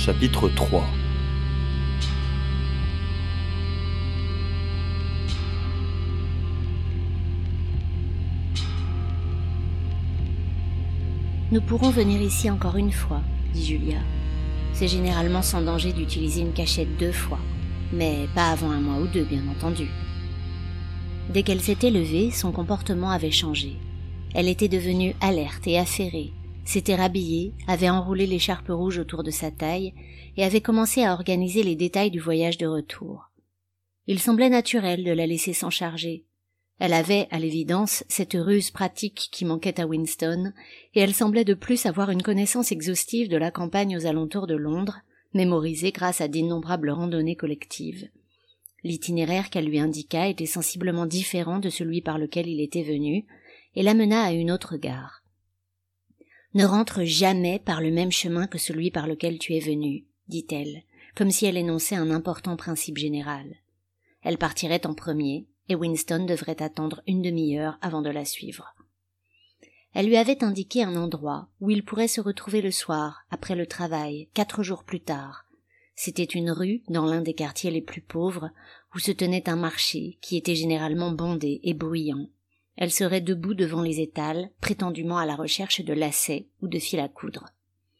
Chapitre 3. Nous pourrons venir ici encore une fois, dit Julia. C'est généralement sans danger d'utiliser une cachette 2 fois, mais pas avant 1 mois ou 2, bien entendu. Dès qu'elle s'était levée, son comportement avait changé. Elle était devenue alerte et affairée, s'était rhabillée, avait enroulé l'écharpe rouge autour de sa taille et avait commencé à organiser les détails du voyage de retour. Il semblait naturel de la laisser s'en charger. Elle avait, à l'évidence, cette ruse pratique qui manquait à Winston, et elle semblait de plus avoir une connaissance exhaustive de la campagne aux alentours de Londres, mémorisée grâce à d'innombrables randonnées collectives. L'itinéraire qu'elle lui indiqua était sensiblement différent de celui par lequel il était venu, et l'amena à une autre gare. « Ne rentre jamais par le même chemin que celui par lequel tu es venu, dit-elle, comme si elle énonçait un important principe général. Elle partirait en premier, et Winston devrait attendre 1 demi-heure avant de la suivre. Elle lui avait indiqué un endroit où il pourrait se retrouver le soir, après le travail, 4 jours plus tard. C'était une rue, dans l'un des quartiers les plus pauvres, où se tenait un marché qui était généralement bondé et bruyant. Elle serait debout devant les étals, prétendument à la recherche de lacets ou de fil à coudre.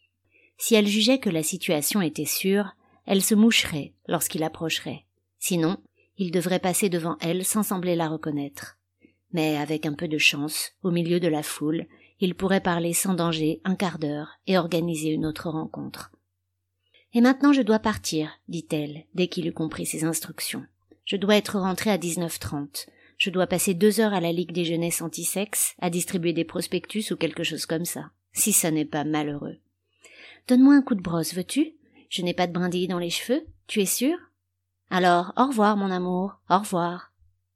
Si elle jugeait que la situation était sûre, elle se moucherait lorsqu'il approcherait. Sinon, il devrait passer devant elle sans sembler la reconnaître. Mais avec un peu de chance, au milieu de la foule, il pourrait parler sans danger 1/4 d'heure et organiser une autre rencontre. « Et maintenant je dois partir, dit-elle, dès qu'il eut compris ses instructions. Je dois être rentrée à 19h30. Je dois passer 2 heures à la Ligue des jeunesses anti-sexe, à distribuer des prospectus ou quelque chose comme ça, si ça n'est pas malheureux. Donne-moi un coup de brosse, veux-tu? Je n'ai pas de brindilles dans les cheveux, tu es sûre? Alors, au revoir, mon amour, au revoir. »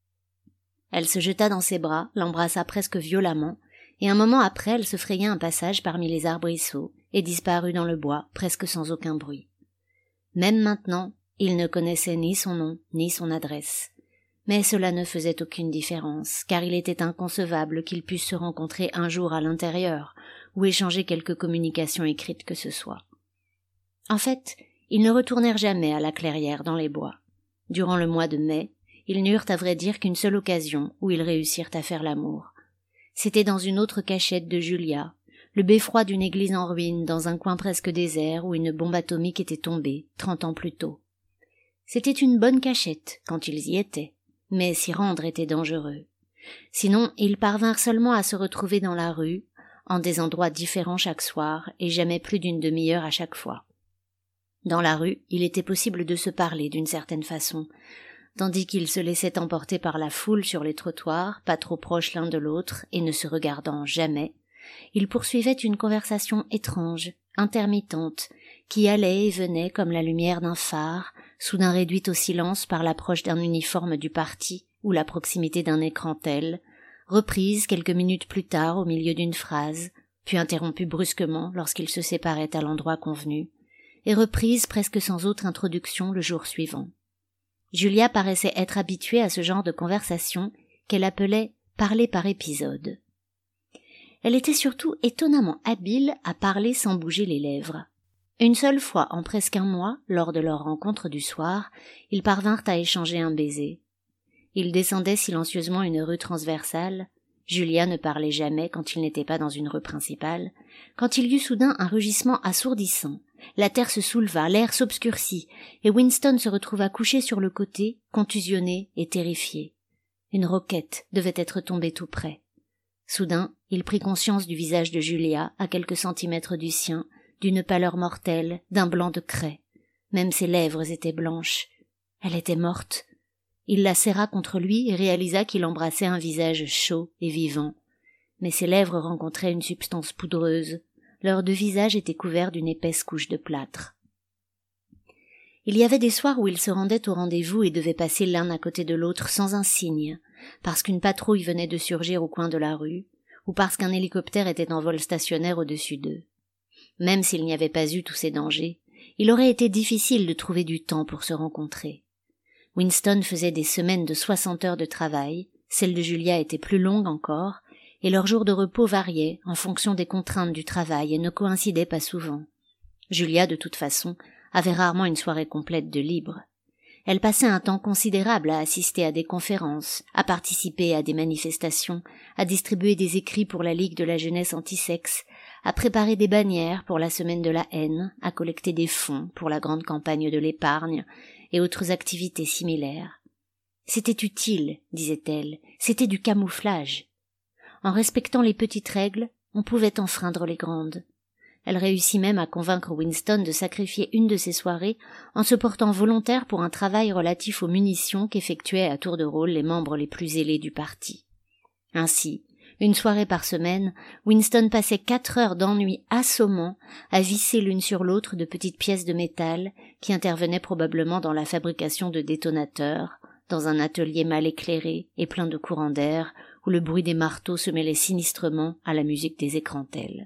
Elle se jeta dans ses bras, l'embrassa presque violemment, et un moment après elle se fraya un passage parmi les arbrisseaux et disparut dans le bois, presque sans aucun bruit. Même maintenant, il ne connaissait ni son nom, ni son adresse. Mais cela ne faisait aucune différence, car il était inconcevable qu'ils puissent se rencontrer un jour à l'intérieur, ou échanger quelque communication écrite que ce soit. En fait, ils ne retournèrent jamais à la clairière dans les bois. Durant le mois de mai, ils n'eurent à vrai dire qu'une seule occasion où ils réussirent à faire l'amour. C'était dans une autre cachette de Julia, le beffroi d'une église en ruine dans un coin presque désert où une bombe atomique était tombée 30 ans plus tôt. C'était une bonne cachette quand ils y étaient, mais s'y rendre était dangereux. Sinon, ils parvinrent seulement à se retrouver dans la rue, en des endroits différents chaque soir et jamais plus d'1 demi-heure à chaque fois. Dans la rue, il était possible de se parler d'une certaine façon, tandis qu'ils se laissaient emporter par la foule sur les trottoirs, pas trop proches l'un de l'autre et ne se regardant jamais. Ils poursuivaient une conversation étrange, intermittente, qui allait et venait comme la lumière d'un phare, soudain réduite au silence par l'approche d'un uniforme du parti ou la proximité d'un écran tel, reprise quelques minutes plus tard au milieu d'une phrase, puis interrompue brusquement lorsqu'ils se séparaient à l'endroit convenu, et reprise presque sans autre introduction le jour suivant. Julia paraissait être habituée à ce genre de conversation qu'elle appelait « parler par épisode ». Elle était surtout étonnamment habile à parler sans bouger les lèvres. Une seule fois en presque 1 mois, lors de leur rencontre du soir, ils parvinrent à échanger un baiser. Ils descendaient silencieusement une rue transversale. Julia ne parlait jamais quand il n'était pas dans une rue principale, quand il y eut soudain un rugissement assourdissant. La terre se souleva, l'air s'obscurcit, et Winston se retrouva couché sur le côté, contusionné et terrifié. Une roquette devait être tombée tout près. Soudain, il prit conscience du visage de Julia, à quelques centimètres du sien, d'une pâleur mortelle, d'un blanc de craie. Même ses lèvres étaient blanches. Elle était morte. Il la serra contre lui et réalisa qu'il embrassait un visage chaud et vivant. Mais ses lèvres rencontraient une substance poudreuse. Leurs 2 visages étaient couverts d'une épaisse couche de plâtre. Il y avait des soirs où ils se rendaient au rendez-vous et devaient passer l'un à côté de l'autre sans un signe, parce qu'une patrouille venait de surgir au coin de la rue, ou parce qu'un hélicoptère était en vol stationnaire au-dessus d'eux. Même s'il n'y avait pas eu tous ces dangers, il aurait été difficile de trouver du temps pour se rencontrer. Winston faisait des semaines de 60 heures de travail, celle de Julia était plus longue encore, et leurs jours de repos variaient en fonction des contraintes du travail et ne coïncidaient pas souvent. Julia, de toute façon, avait rarement une soirée complète de libre. Elle passait un temps considérable à assister à des conférences, à participer à des manifestations, à distribuer des écrits pour la Ligue de la jeunesse anti-sexe, à préparer des bannières pour la semaine de la haine, à collecter des fonds pour la grande campagne de l'épargne et autres activités similaires. C'était utile, disait-elle, c'était du camouflage. En respectant les petites règles, on pouvait enfreindre les grandes. Elle réussit même à convaincre Winston de sacrifier une de ses soirées en se portant volontaire pour un travail relatif aux munitions qu'effectuaient à tour de rôle les membres les plus zélés du parti. Ainsi, une soirée par semaine, Winston passait 4 heures d'ennui assommant à visser l'une sur l'autre de petites pièces de métal qui intervenaient probablement dans la fabrication de détonateurs, dans un atelier mal éclairé et plein de courants d'air où le bruit des marteaux se mêlait sinistrement à la musique des écrantels.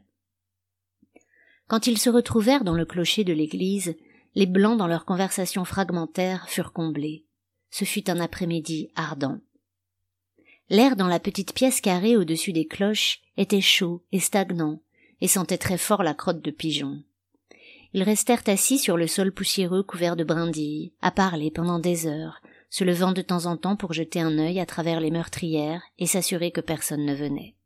Quand ils se retrouvèrent dans le clocher de l'église, les blancs dans leurs conversations fragmentaires furent comblés. Ce fut un après-midi ardent. L'air dans la petite pièce carrée au-dessus des cloches était chaud et stagnant, et sentait très fort la crotte de pigeon. Ils restèrent assis sur le sol poussiéreux couvert de brindilles, à parler pendant des heures, se levant de temps en temps pour jeter un œil à travers les meurtrières et s'assurer que personne ne venait.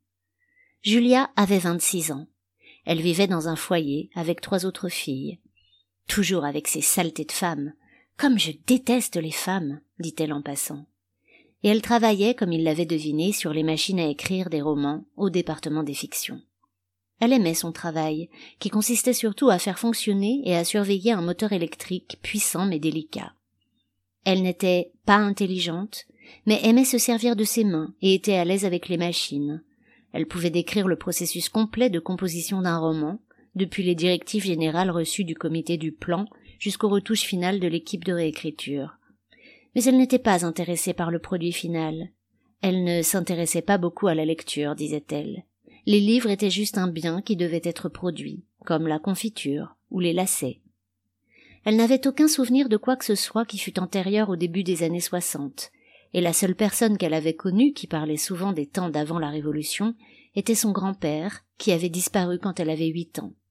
Julia avait 26 ans. Elle vivait dans un foyer avec 3 autres filles. « Toujours avec ces saletés de femmes. Comme je déteste les femmes, dit-elle en passant. Et elle travaillait, comme il l'avait deviné, sur les machines à écrire des romans au département des fictions. Elle aimait son travail, qui consistait surtout à faire fonctionner et à surveiller un moteur électrique puissant mais délicat. Elle n'était pas intelligente, mais aimait se servir de ses mains et était à l'aise avec les machines. Elle pouvait décrire le processus complet de composition d'un roman, depuis les directives générales reçues du comité du plan jusqu'aux retouches finales de l'équipe de réécriture. Mais elle n'était pas intéressée par le produit final. Elle ne s'intéressait pas beaucoup à la lecture, disait-elle. Les livres étaient juste un bien qui devait être produit, comme la confiture ou les lacets. Elle n'avait aucun souvenir de quoi que ce soit qui fût antérieur au début des années 60, et la seule personne qu'elle avait connue qui parlait souvent des temps d'avant la Révolution était son grand-père, qui avait disparu quand elle avait 8 ans.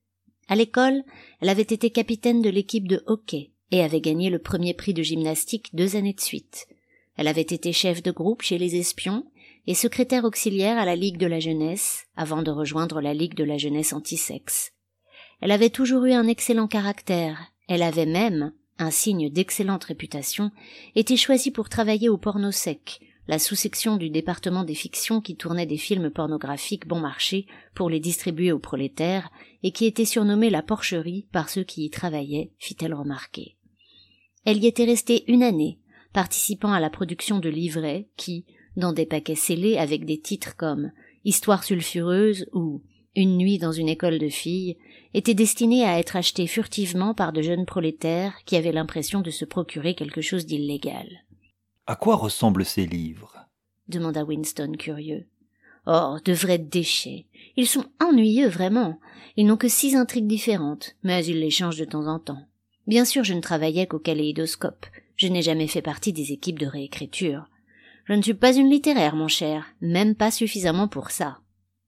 À l'école, elle avait été capitaine de l'équipe de hockey et avait gagné le premier prix de gymnastique 2 années de suite. Elle avait été chef de groupe chez les espions et secrétaire auxiliaire à la Ligue de la jeunesse, avant de rejoindre la Ligue de la jeunesse anti-sexe. Elle avait toujours eu un excellent caractère, elle avait même, un signe d'excellente réputation, été choisie pour travailler au Porno Sec, la sous-section du département des fictions qui tournait des films pornographiques bon marché pour les distribuer aux prolétaires et qui était surnommée la porcherie par ceux qui y travaillaient, fit-elle remarquer. Elle y était restée 1 année, participant à la production de livrets qui, dans des paquets scellés avec des titres comme « Histoire sulfureuse » ou « Une nuit dans une école de filles », étaient destinés à être achetés furtivement par de jeunes prolétaires qui avaient l'impression de se procurer quelque chose d'illégal. « À quoi ressemblent ces livres » demanda Winston curieux. « Oh, de vrais déchets. Ils sont ennuyeux, vraiment. Ils n'ont que 6 intrigues différentes, mais ils les changent de temps en temps. Bien sûr, je ne travaillais qu'au kaléidoscope. Je n'ai jamais fait partie des équipes de réécriture. Je ne suis pas une littéraire, mon cher, même pas suffisamment pour ça. »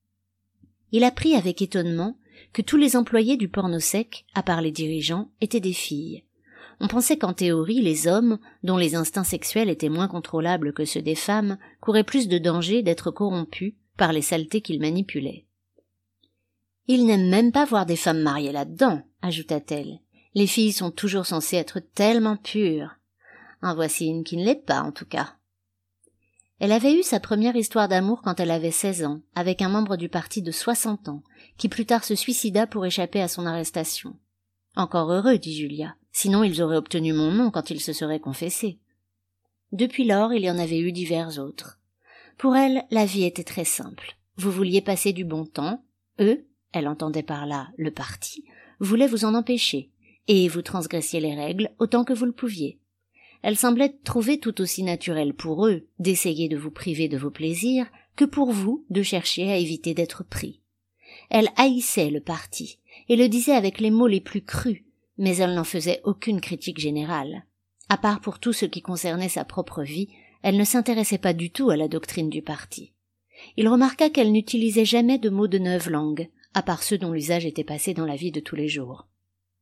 Il apprit avec étonnement que tous les employés du Porno Sec, à part les dirigeants, étaient des filles. On pensait qu'en théorie, les hommes, dont les instincts sexuels étaient moins contrôlables que ceux des femmes, couraient plus de danger d'être corrompus par les saletés qu'ils manipulaient. « Ils n'aiment même pas voir des femmes mariées là-dedans, » ajouta-t-elle. « Les filles sont toujours censées être tellement pures. En voici une qui ne l'est pas, en tout cas. » Elle avait eu sa première histoire d'amour quand elle avait 16 ans, avec un membre du parti de 60 ans, qui plus tard se suicida pour échapper à son arrestation. « Encore heureux, dit Julia, sinon ils auraient obtenu mon nom quand ils se seraient confessés. » Depuis lors, il y en avait eu divers autres. Pour elle, la vie était très simple. Vous vouliez passer du bon temps, eux, elle entendait par là le parti, voulaient vous en empêcher, et vous transgressiez les règles autant que vous le pouviez. Elle semblait trouver tout aussi naturel pour eux d'essayer de vous priver de vos plaisirs que pour vous de chercher à éviter d'être pris. Elle haïssait le parti et le disait avec les mots les plus crus, mais elle n'en faisait aucune critique générale. À part pour tout ce qui concernait sa propre vie, elle ne s'intéressait pas du tout à la doctrine du parti. Il remarqua qu'elle n'utilisait jamais de mots de 9 langues, à part ceux dont l'usage était passé dans la vie de tous les jours.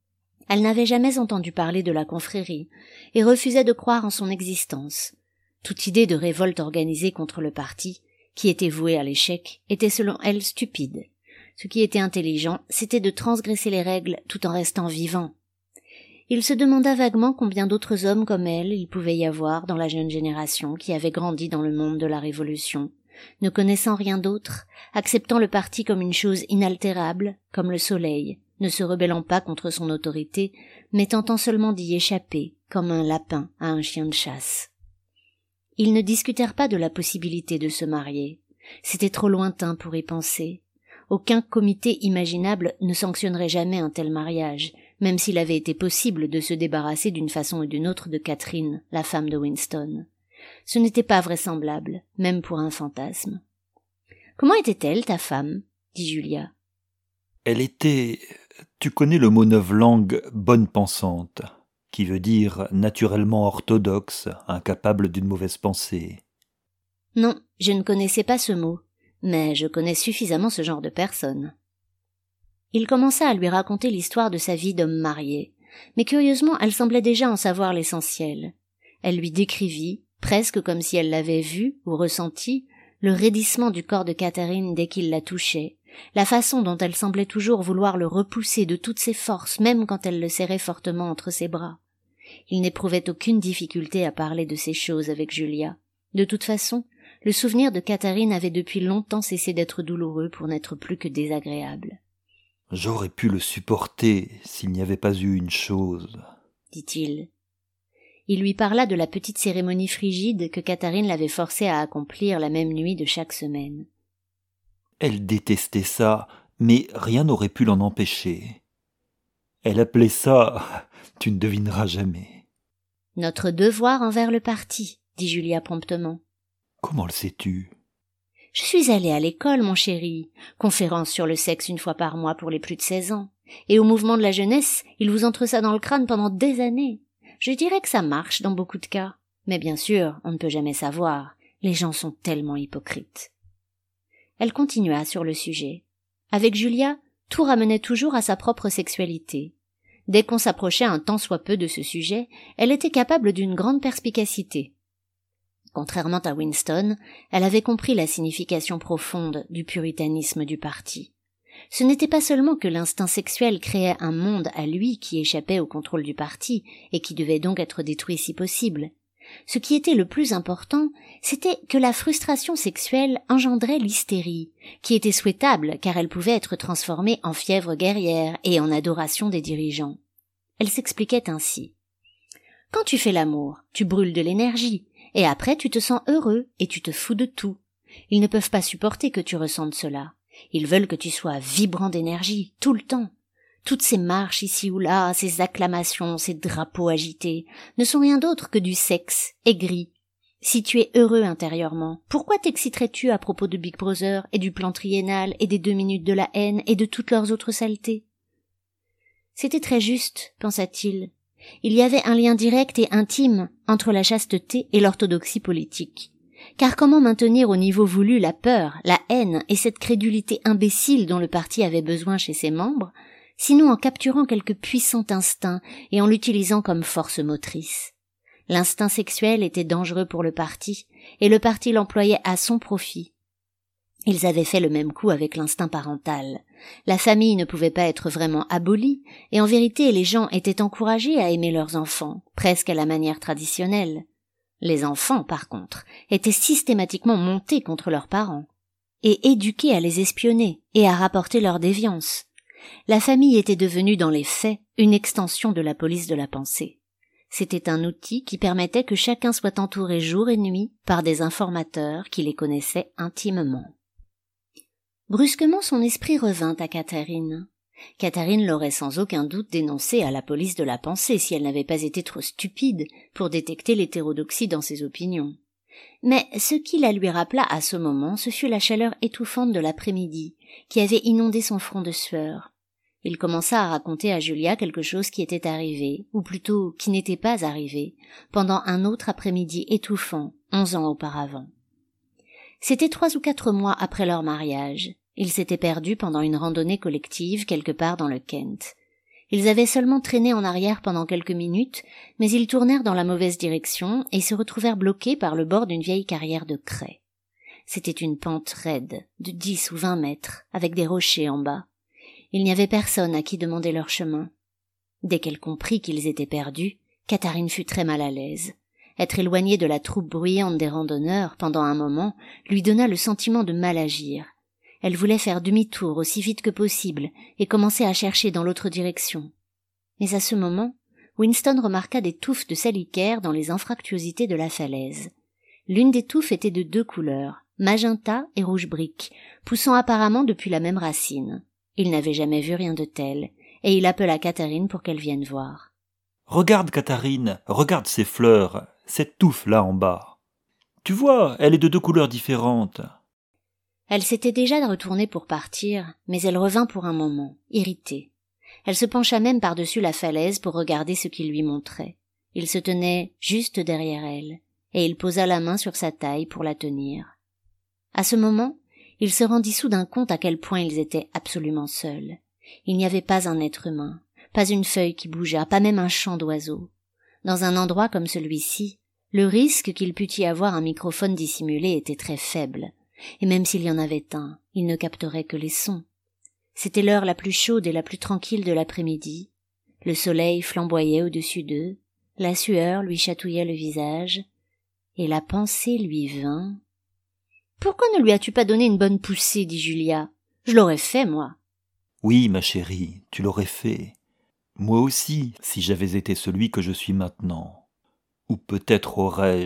Elle n'avait jamais entendu parler de la confrérie et refusait de croire en son existence. Toute idée de révolte organisée contre le parti, qui était voué à l'échec, était selon elle stupide. Ce qui était intelligent, c'était de transgresser les règles tout en restant vivant. Il se demanda vaguement combien d'autres hommes comme elle il pouvait y avoir dans la jeune génération qui avait grandi dans le monde de la Révolution, ne connaissant rien d'autre, acceptant le parti comme une chose inaltérable, comme le soleil, ne se rebellant pas contre son autorité, mais tentant seulement d'y échapper, comme un lapin à un chien de chasse. Ils ne discutèrent pas de la possibilité de se marier. C'était trop lointain pour y penser. Aucun comité imaginable ne sanctionnerait jamais un tel mariage, même s'il avait été possible de se débarrasser d'une façon ou d'une autre de Catherine, la femme de Winston. Ce n'était pas vraisemblable, même pour un fantasme. « Comment était-elle, ta femme » dit Julia. « Elle était, tu connais le mot novlangue bonne pensante, qui veut dire naturellement orthodoxe, incapable d'une mauvaise pensée. » Non, je ne connaissais pas ce mot, mais je connais suffisamment ce genre de personne. Il commença à lui raconter l'histoire de sa vie d'homme marié, mais curieusement elle semblait déjà en savoir l'essentiel. Elle lui décrivit, presque comme si elle l'avait vu ou ressenti, le raidissement du corps de Catherine dès qu'il la touchait, la façon dont elle semblait toujours vouloir le repousser de toutes ses forces, même quand elle le serrait fortement entre ses bras. Il n'éprouvait aucune difficulté à parler de ces choses avec Julia. De toute façon, le souvenir de Catherine avait depuis longtemps cessé d'être douloureux pour n'être plus que désagréable. « J'aurais pu le supporter s'il n'y avait pas eu une chose, » dit-il. Il lui parla de la petite cérémonie frigide que Catherine l'avait forcé à accomplir la même nuit de chaque semaine. Elle détestait ça, mais rien n'aurait pu l'en empêcher. Elle appelait ça « tu ne devineras jamais ». « Notre devoir envers le parti, » dit Julia promptement. « Comment le sais-tu » ? « Je suis allée à l'école, mon chéri. Conférence sur le sexe une fois par mois pour les plus de 16 ans. Et au mouvement de la jeunesse, il vous entre ça dans le crâne pendant des années. Je dirais que ça marche dans beaucoup de cas. Mais bien sûr, on ne peut jamais savoir. Les gens sont tellement hypocrites. » Elle continua sur le sujet. Avec Julia, tout ramenait toujours à sa propre sexualité. Dès qu'on s'approchait un tant soit peu de ce sujet, elle était capable d'une grande perspicacité. Contrairement à Winston, elle avait compris la signification profonde du puritanisme du parti. Ce n'était pas seulement que l'instinct sexuel créait un monde à lui qui échappait au contrôle du parti et qui devait donc être détruit si possible. Ce qui était le plus important, c'était que la frustration sexuelle engendrait l'hystérie, qui était souhaitable car elle pouvait être transformée en fièvre guerrière et en adoration des dirigeants. Elle s'expliquait ainsi. Quand tu fais l'amour, tu brûles de l'énergie, et après tu te sens heureux et tu te fous de tout. Ils ne peuvent pas supporter que tu ressentes cela. Ils veulent que tu sois vibrant d'énergie, tout le temps. Toutes ces marches ici ou là, ces acclamations, ces drapeaux agités, ne sont rien d'autre que du sexe aigri. Si tu es heureux intérieurement, pourquoi t'exciterais-tu à propos de Big Brother et du plan triennal et des 2 minutes de la haine et de toutes leurs autres saletés? C'était très juste, pensa-t-il. Il y avait un lien direct et intime entre la chasteté et l'orthodoxie politique. Car comment maintenir au niveau voulu la peur, la haine et cette crédulité imbécile dont le parti avait besoin chez ses membres, sinon en capturant quelque puissant instinct et en l'utilisant comme force motrice? L'instinct sexuel était dangereux pour le parti, et le parti l'employait à son profit. Ils avaient fait le même coup avec l'instinct parental. La famille ne pouvait pas être vraiment abolie, et en vérité les gens étaient encouragés à aimer leurs enfants, presque à la manière traditionnelle. Les enfants, par contre, étaient systématiquement montés contre leurs parents, et éduqués à les espionner et à rapporter leur déviance. La famille était devenue dans les faits une extension de la police de la pensée. C'était un outil qui permettait que chacun soit entouré jour et nuit par des informateurs qui les connaissaient intimement. Brusquement, son esprit revint à Catherine. Catherine l'aurait sans aucun doute dénoncée à la police de la pensée si elle n'avait pas été trop stupide pour détecter l'hétérodoxie dans ses opinions. Mais ce qui la lui rappela à ce moment, ce fut la chaleur étouffante de l'après-midi, qui avait inondé son front de sueur. Il commença à raconter à Julia quelque chose qui était arrivé, ou plutôt qui n'était pas arrivé, pendant un autre après-midi étouffant, 11 ans auparavant. C'était 3 ou 4 mois après leur mariage. Ils s'étaient perdus pendant une randonnée collective quelque part dans le Kent. Ils avaient seulement traîné en arrière pendant quelques minutes, mais ils tournèrent dans la mauvaise direction et se retrouvèrent bloqués par le bord d'une vieille carrière de craie. C'était une pente raide, de 10 ou 20 mètres, avec des rochers en bas. Il n'y avait personne à qui demander leur chemin. Dès qu'elle comprit qu'ils étaient perdus, Catherine fut très mal à l'aise. Être éloignée de la troupe bruyante des randonneurs pendant un moment lui donna le sentiment de mal agir. Elle voulait faire demi-tour aussi vite que possible et commencer à chercher dans l'autre direction. Mais à ce moment, Winston remarqua des touffes de salicaire dans les anfractuosités de la falaise. L'une des touffes était de 2 couleurs, magenta et rouge brique, poussant apparemment depuis la même racine. Il n'avait jamais vu rien de tel, et il appela Catherine pour qu'elle vienne voir. « Regarde, Catherine, regarde ces fleurs, cette touffe-là en bas. Tu vois, elle est de 2 couleurs différentes. » Elle s'était déjà retournée pour partir, mais elle revint pour un moment, irritée. Elle se pencha même par-dessus la falaise pour regarder ce qu'il lui montrait. Il se tenait juste derrière elle, et il posa la main sur sa taille pour la tenir. À ce moment, il se rendit soudain compte à quel point ils étaient absolument seuls. Il n'y avait pas un être humain, pas une feuille qui bougeât, pas même un chant d'oiseau. Dans un endroit comme celui-ci, le risque qu'il pût y avoir un microphone dissimulé était très faible. Et même s'il y en avait un, il ne capterait que les sons. C'était l'heure la plus chaude et la plus tranquille de l'après-midi. Le soleil flamboyait au-dessus d'eux, la sueur lui chatouillait le visage, et la pensée lui vint. « Pourquoi ne lui as-tu pas donné une bonne poussée ?» dit Julia. « Je l'aurais fait, moi. » Oui, ma chérie, tu l'aurais fait. Moi aussi, si j'avais été celui que je suis maintenant. Ou peut-être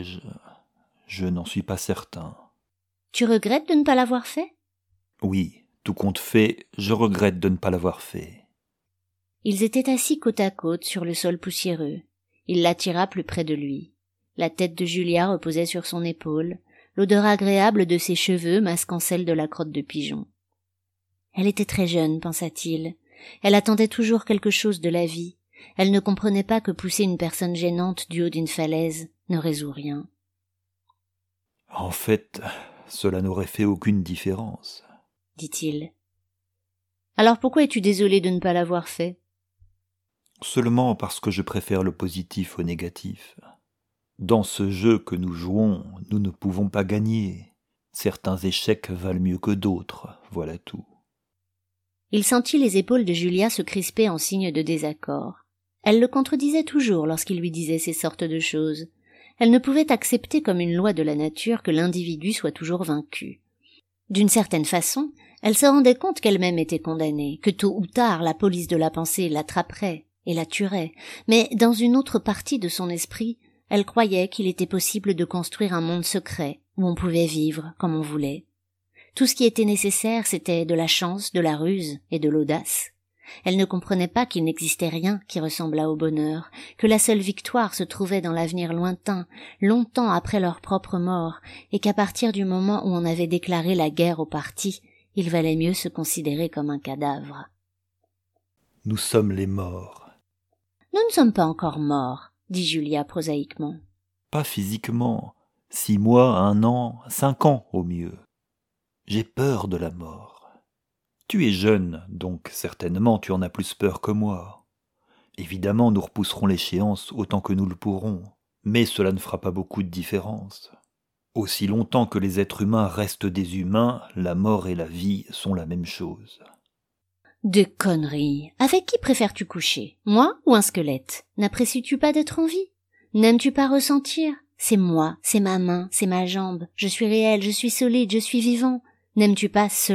je n'en suis pas certain. Tu regrettes de ne pas l'avoir fait ? Oui, tout compte fait, je regrette de ne pas l'avoir fait. Ils étaient assis côte à côte sur le sol poussiéreux. Il l'attira plus près de lui. La tête de Julia reposait sur son épaule, l'odeur agréable de ses cheveux masquant celle de la crotte de pigeon. Elle était très jeune, pensa-t-il. Elle attendait toujours quelque chose de la vie. Elle ne comprenait pas que pousser une personne gênante du haut d'une falaise ne résout rien. En fait, cela n'aurait fait aucune différence, dit-il. Alors pourquoi es-tu désolé de ne pas l'avoir fait ? Seulement parce que je préfère le positif au négatif. Dans ce jeu que nous jouons, nous ne pouvons pas gagner. Certains échecs valent mieux que d'autres, voilà tout. Il sentit les épaules de Julia se crisper en signe de désaccord. Elle le contredisait toujours lorsqu'il lui disait ces sortes de choses. Elle ne pouvait accepter comme une loi de la nature que l'individu soit toujours vaincu. D'une certaine façon, elle se rendait compte qu'elle-même était condamnée, que tôt ou tard la police de la pensée l'attraperait et la tuerait, mais dans une autre partie de son esprit, elle croyait qu'il était possible de construire un monde secret où on pouvait vivre comme on voulait. Tout ce qui était nécessaire, c'était de la chance, de la ruse et de l'audace. Elle ne comprenait pas qu'il n'existait rien qui ressemblât au bonheur, que la seule victoire se trouvait dans l'avenir lointain, longtemps après leur propre mort, et qu'à partir du moment où on avait déclaré la guerre au parti, il valait mieux se considérer comme un cadavre. Nous sommes les morts. Nous ne sommes pas encore morts, dit Julia prosaïquement. Pas physiquement. 6 mois, 1 an, 5 ans au mieux. J'ai peur de la mort. Tu es jeune, donc certainement tu en as plus peur que moi. Évidemment, nous repousserons l'échéance autant que nous le pourrons, mais cela ne fera pas beaucoup de différence. Aussi longtemps que les êtres humains restent des humains, la mort et la vie sont la même chose. Des conneries. Avec qui préfères-tu coucher, moi ou un squelette ? N'apprécies-tu pas d'être en vie ? N'aimes-tu pas ressentir ? C'est moi, c'est ma main, c'est ma jambe. Je suis réel, je suis solide, je suis vivant. N'aimes-tu pas cela ?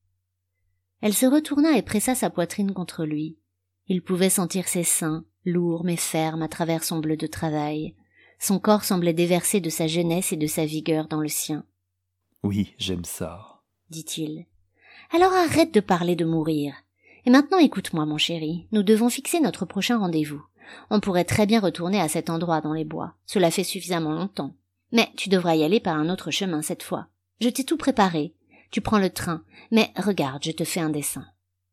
Elle se retourna et pressa sa poitrine contre lui. Il pouvait sentir ses seins, lourds mais fermes à travers son bleu de travail. Son corps semblait déverser de sa jeunesse et de sa vigueur dans le sien. « Oui, j'aime ça, » dit-il. « Alors arrête de parler de mourir. Et maintenant écoute-moi, mon chéri, nous devons fixer notre prochain rendez-vous. On pourrait très bien retourner à cet endroit dans les bois. Cela fait suffisamment longtemps. Mais tu devras y aller par un autre chemin cette fois. Je t'ai tout préparé. Tu prends le train, mais regarde, je te fais un dessin. »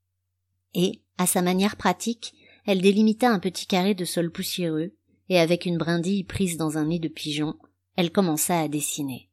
Et, à sa manière pratique, elle délimita un petit carré de sol poussiéreux, et avec une brindille prise dans un nid de pigeon, elle commença à dessiner.